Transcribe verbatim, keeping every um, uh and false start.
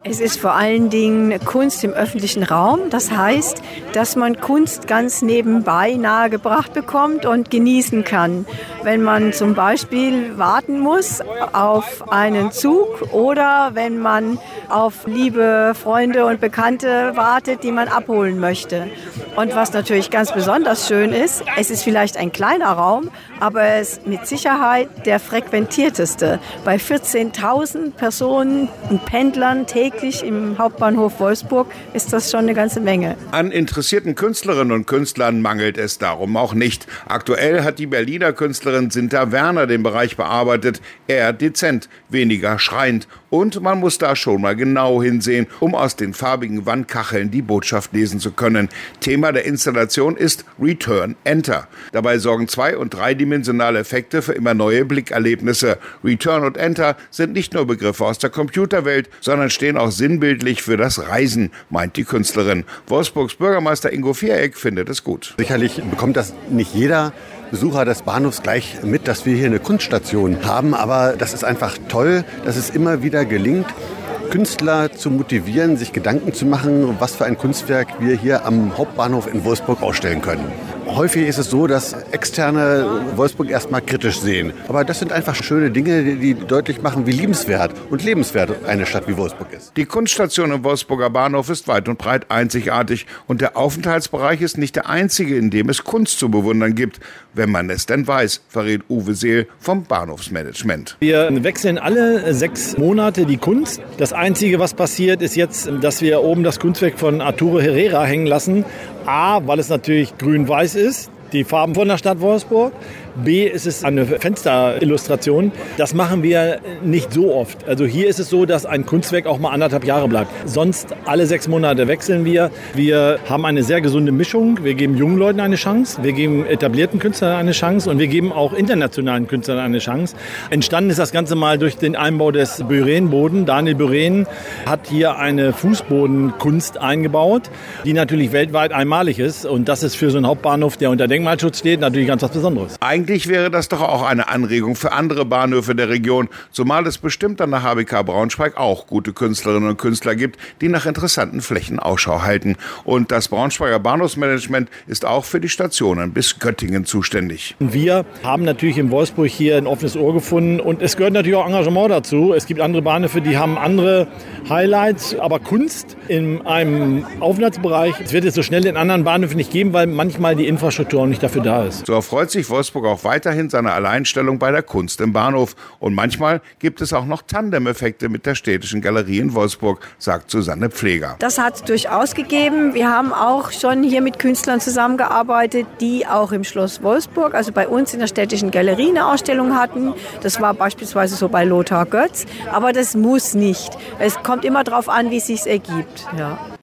Es ist vor allen Dingen Kunst im öffentlichen Raum. Das heißt, dass man Kunst ganz nebenbei nahegebracht bekommt und genießen kann. Wenn man zum Beispiel warten muss auf einen Zug oder wenn man auf liebe Freunde und Bekannte wartet, die man abholen möchte. Und was natürlich ganz besonders schön ist, es ist vielleicht ein kleiner Raum, aber es ist mit Sicherheit der frequentierteste. Bei vierzehntausend Personen und Pendlern täglich im Hauptbahnhof Wolfsburg ist das schon eine ganze Menge. An interessierten Künstlerinnen und Künstlern mangelt es darum auch nicht. Aktuell hat die Berliner Künstlerin Sinta Werner den Bereich bearbeitet. Eher dezent, weniger schreiend. Und man muss da schon mal genau hinsehen, um aus den farbigen Wandkacheln die Botschaft lesen zu können. Thema der Installation ist Return Enter. Dabei sorgen zwei- und dreidimensionale Effekte für immer neue Blickerlebnisse. Return und Enter sind nicht nur Begriffe aus der Computerwelt, sondern stehen auch sinnbildlich für das Reisen, meint die Künstlerin. Wolfsburgs Bürgermeister Ingo Viereck findet es gut. Sicherlich bekommt das nicht jeder Besucher des Bahnhofs gleich mit, dass wir hier eine Kunststation haben. Aber das ist einfach toll, dass es immer wieder gelingt, Künstler zu motivieren, sich Gedanken zu machen, was für ein Kunstwerk wir hier am Hauptbahnhof in Wolfsburg ausstellen können. Häufig ist es so, dass Externe Wolfsburg erstmal kritisch sehen. Aber das sind einfach schöne Dinge, die deutlich machen, wie liebenswert und lebenswert eine Stadt wie Wolfsburg ist. Die Kunststation im Wolfsburger Bahnhof ist weit und breit einzigartig. Und der Aufenthaltsbereich ist nicht der einzige, in dem es Kunst zu bewundern gibt. Wenn man es denn weiß, verrät Uwe Seel vom Bahnhofsmanagement. Wir wechseln alle sechs Monate die Kunst. Das Einzige, was passiert, ist jetzt, dass wir oben das Kunstwerk von Arturo Herrera hängen lassen. A, weil es natürlich grün-weiß ist, die Farben von der Stadt Wolfsburg. B, ist es eine Fensterillustration. Das machen wir nicht so oft. Also hier ist es so, dass ein Kunstwerk auch mal anderthalb Jahre bleibt. Sonst alle sechs Monate wechseln wir. Wir haben eine sehr gesunde Mischung. Wir geben jungen Leuten eine Chance, wir geben etablierten Künstlern eine Chance und wir geben auch internationalen Künstlern eine Chance. Entstanden ist das Ganze mal durch den Einbau des Beuren-Boden. Daniel Beuren hat hier eine Fußbodenkunst eingebaut, die natürlich weltweit einmalig ist. Und das ist für so einen Hauptbahnhof, der unter Denkmalschutz steht, natürlich ganz was Besonderes. Eigentlich wäre das doch auch eine Anregung für andere Bahnhöfe der Region, zumal es bestimmt an der H B K Braunschweig auch gute Künstlerinnen und Künstler gibt, die nach interessanten Flächen Ausschau halten. Und das Braunschweiger Bahnhofsmanagement ist auch für die Stationen bis Göttingen zuständig. Wir haben natürlich in Wolfsburg hier ein offenes Ohr gefunden und es gehört natürlich auch Engagement dazu. Es gibt andere Bahnhöfe, die haben andere Highlights, aber Kunst in einem Aufenthaltsbereich, es wird es so schnell in anderen Bahnhöfen nicht geben, weil manchmal die Infrastruktur auch nicht dafür da ist. So erfreut sich Wolfsburg auch weiterhin seiner Alleinstellung bei der Kunst im Bahnhof. Und manchmal gibt es auch noch Tandem-Effekte mit der Städtischen Galerie in Wolfsburg, sagt Susanne Pfleger. Das hat es durchaus gegeben. Wir haben auch schon hier mit Künstlern zusammengearbeitet, die auch im Schloss Wolfsburg, also bei uns in der Städtischen Galerie, eine Ausstellung hatten. Das war beispielsweise so bei Lothar Götz. Aber das muss nicht. Es kommt immer darauf an, wie es sich ergibt. Ja.